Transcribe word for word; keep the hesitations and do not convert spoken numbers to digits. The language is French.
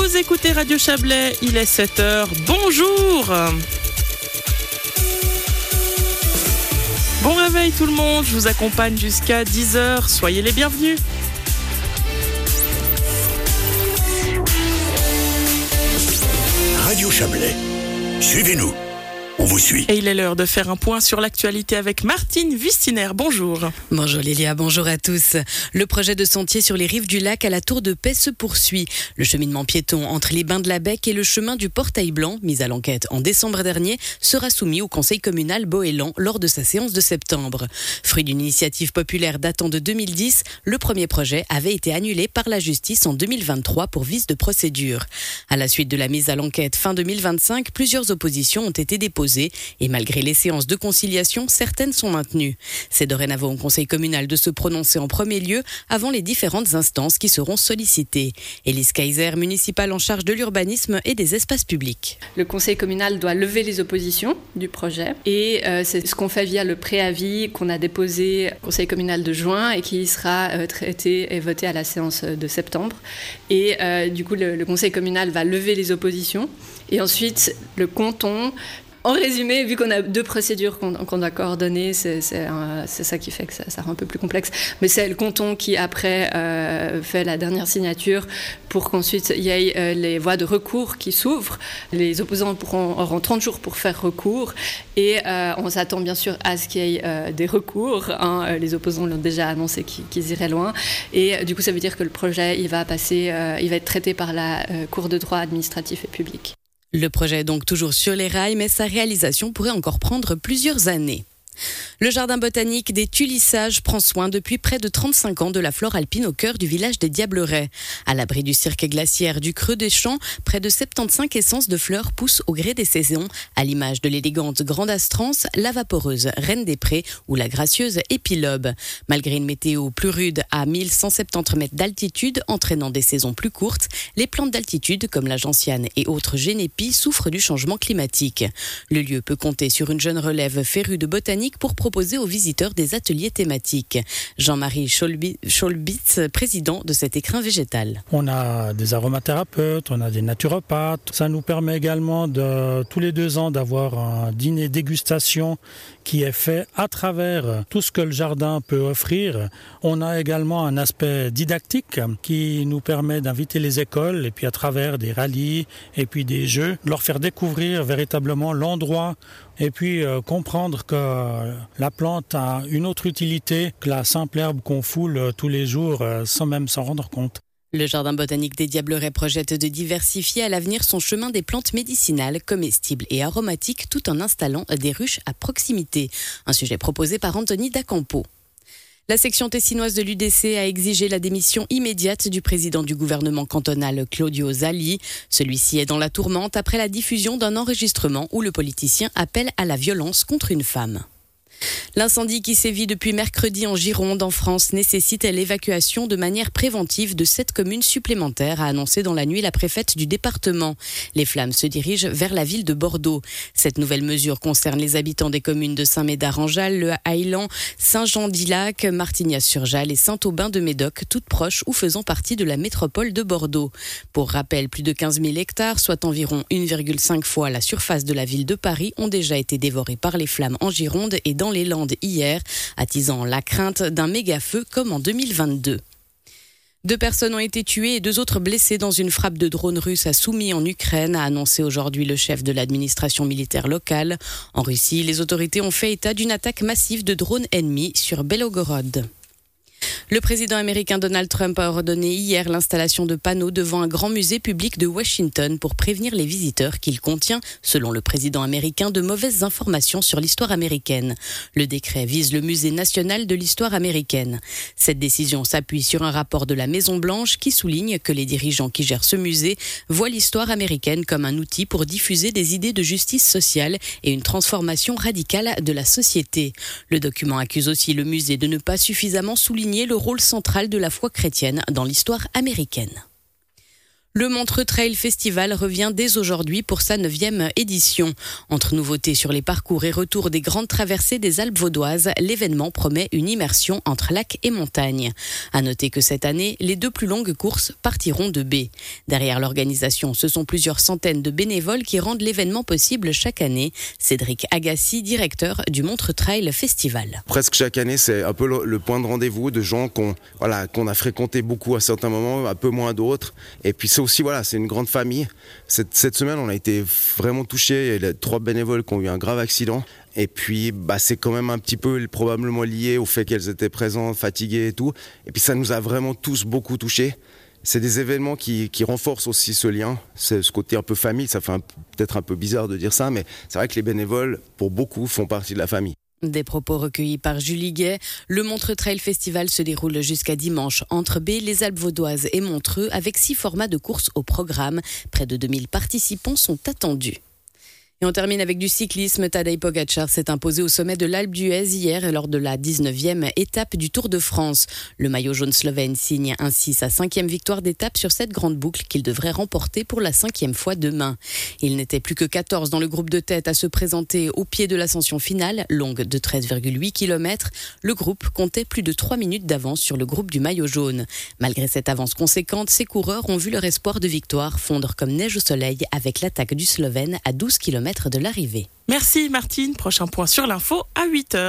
Vous écoutez Radio Chablais, il est sept heures. Bonjour. Bon réveil tout le monde, je vous accompagne jusqu'à dix heures. Soyez les bienvenus. Radio Chablais, suivez-nous. On vous suit. Et il est l'heure de faire un point sur l'actualité avec Martine Wistiner. Bonjour. Bonjour Lilia, bonjour à tous. Le projet de sentier sur les rives du lac à la Tour de Paix se poursuit. Le cheminement piéton entre les Bains de la Bec et le chemin du Portail Blanc, mis à l'enquête en décembre dernier, sera soumis au conseil communal Boëlan lors de sa séance de septembre. Fruit d'une initiative populaire datant de deux mille dix, le premier projet avait été annulé par la justice en deux mille vingt-trois pour vice de procédure. À la suite de la mise à l'enquête fin deux mille vingt-cinq, plusieurs oppositions ont été déposées. Et malgré les séances de conciliation, certaines sont maintenues. C'est dorénavant au conseil communal de se prononcer en premier lieu avant les différentes instances qui seront sollicitées. Élise Kaiser, municipale en charge de l'urbanisme et des espaces publics. Le conseil communal doit lever les oppositions du projet et euh, c'est ce qu'on fait via le préavis qu'on a déposé au conseil communal de juin et qui sera euh, traité et voté à la séance de septembre. Et euh, du coup, le, le conseil communal va lever les oppositions et ensuite le canton. En résumé, vu qu'on a deux procédures qu'on, qu'on doit coordonner, c'est, c'est, un, c'est ça qui fait que ça, ça rend un peu plus complexe. Mais c'est le canton qui, après, euh, fait la dernière signature pour qu'ensuite il y ait euh, les voies de recours qui s'ouvrent. Les opposants pourront, auront trente jours pour faire recours. Et euh, on s'attend bien sûr à ce qu'il y ait euh, des recours. Hein. Les opposants l'ont déjà annoncé qu'ils, qu'ils iraient loin. Et euh, du coup, ça veut dire que le projet, il va passer, euh, il va être traité par la euh, Cour de droit administratif et public. Le projet est donc toujours sur les rails, mais sa réalisation pourrait encore prendre plusieurs années. Le jardin botanique des Tulissages prend soin depuis près de trente-cinq ans de la flore alpine au cœur du village des Diablerets. À l'abri du cirque glaciaire du Creux des Champs, près de soixante-quinze essences de fleurs poussent au gré des saisons, à l'image de l'élégante Grande Astrance, la vaporeuse Reine des Prés ou la gracieuse Épilobe. Malgré une météo plus rude à mille cent soixante-dix mètres d'altitude, entraînant des saisons plus courtes, les plantes d'altitude comme la gentiane et autres génépies souffrent du changement climatique. Le lieu peut compter sur une jeune relève férue de botanique pour proposer aux visiteurs des ateliers thématiques. Jean-Marie Scholbitz, président de cet écrin végétal. On a des aromathérapeutes, on a des naturopathes. Ça nous permet également de, tous les deux ans d'avoir un dîner dégustation qui est fait à travers tout ce que le jardin peut offrir. On a également un aspect didactique qui nous permet d'inviter les écoles et puis à travers des rallyes et puis des jeux, leur faire découvrir véritablement l'endroit et puis euh, comprendre que la plante a une autre utilité que la simple herbe qu'on foule euh, tous les jours euh, sans même s'en rendre compte. Le jardin botanique des Diablerets projette de diversifier à l'avenir son chemin des plantes médicinales, comestibles et aromatiques tout en installant des ruches à proximité. Un sujet proposé par Anthony Dacampo. La section tessinoise de l'U D C a exigé la démission immédiate du président du gouvernement cantonal Claudio Zali. Celui-ci est dans la tourmente après la diffusion d'un enregistrement où le politicien appelle à la violence contre une femme. L'incendie qui sévit depuis mercredi en Gironde, en France, nécessite l'évacuation de manière préventive de sept communes supplémentaires, a annoncé dans la nuit la préfète du département. Les flammes se dirigent vers la ville de Bordeaux. Cette nouvelle mesure concerne les habitants des communes de Saint-Médard-en-Jalles, Le Haillan, Saint-Jean-d'Illac, Martignas-sur-Jalles et Saint-Aubin-de-Médoc, toutes proches ou faisant partie de la métropole de Bordeaux. Pour rappel, plus de quinze mille hectares, soit environ une virgule cinq fois la surface de la ville de Paris, ont déjà été dévorés par les flammes en Gironde et dans les Landes hier, attisant la crainte d'un méga-feu comme en deux mille vingt-deux. Deux personnes ont été tuées et deux autres blessées dans une frappe de drone russe à Soumy en Ukraine, a annoncé aujourd'hui le chef de l'administration militaire locale. En Russie, les autorités ont fait état d'une attaque massive de drones ennemis sur Belgorod. Le président américain Donald Trump a ordonné hier l'installation de panneaux devant un grand musée public de Washington pour prévenir les visiteurs qu'il contient, selon le président américain, de mauvaises informations sur l'histoire américaine. Le décret vise le musée national de l'histoire américaine. Cette décision s'appuie sur un rapport de la Maison-Blanche qui souligne que les dirigeants qui gèrent ce musée voient l'histoire américaine comme un outil pour diffuser des idées de justice sociale et une transformation radicale de la société. Le document accuse aussi le musée de ne pas suffisamment souligner le rôle central de la foi chrétienne dans l'histoire américaine. Le Montreux Trail Festival revient dès aujourd'hui pour sa neuvième édition. Entre nouveautés sur les parcours et retour des grandes traversées des Alpes vaudoises, l'événement promet une immersion entre lac et montagne. À noter que cette année, les deux plus longues courses partiront de baie. Derrière l'organisation, ce sont plusieurs centaines de bénévoles qui rendent l'événement possible chaque année. Cédric Agassi, directeur du Montreux Trail Festival. Presque chaque année, c'est un peu le, le point de rendez-vous de gens qu'on, voilà, qu'on a fréquenté beaucoup à certains moments, un peu moins d'autres. Et puis c'est aussi, voilà, c'est une grande famille. Cette, cette semaine, on a été vraiment touchés. Il y a trois bénévoles qui ont eu un grave accident. Et puis, bah, c'est quand même un petit peu probablement lié au fait qu'elles étaient présentes, fatiguées et tout. Et puis, ça nous a vraiment tous beaucoup touchés. C'est des événements qui, qui renforcent aussi ce lien, c'est ce côté un peu famille. Ça fait un, peut-être un peu bizarre de dire ça, mais c'est vrai que les bénévoles, pour beaucoup, font partie de la famille. Des propos recueillis par Julie Gay. Le Montreux Trail Festival se déroule jusqu'à dimanche entre baie, les Alpes vaudoises et Montreux avec six formats de courses au programme. Près de deux mille participants sont attendus. Et on termine avec du cyclisme. Tadej Pogačar s'est imposé au sommet de l'Alpe d'Huez hier lors de la dix-neuvième étape du Tour de France. Le maillot jaune slovène signe ainsi sa cinquième victoire d'étape sur cette grande boucle qu'il devrait remporter pour la cinquième fois demain. Il n'était plus que quatorze dans le groupe de tête à se présenter au pied de l'ascension finale, longue de treize virgule huit kilomètres. Le groupe comptait plus de trois minutes d'avance sur le groupe du maillot jaune. Malgré cette avance conséquente, ces coureurs ont vu leur espoir de victoire fondre comme neige au soleil avec l'attaque du Slovène à douze kilomètres de l'arrivée. Merci Martine, prochain point sur l'info à huit heures.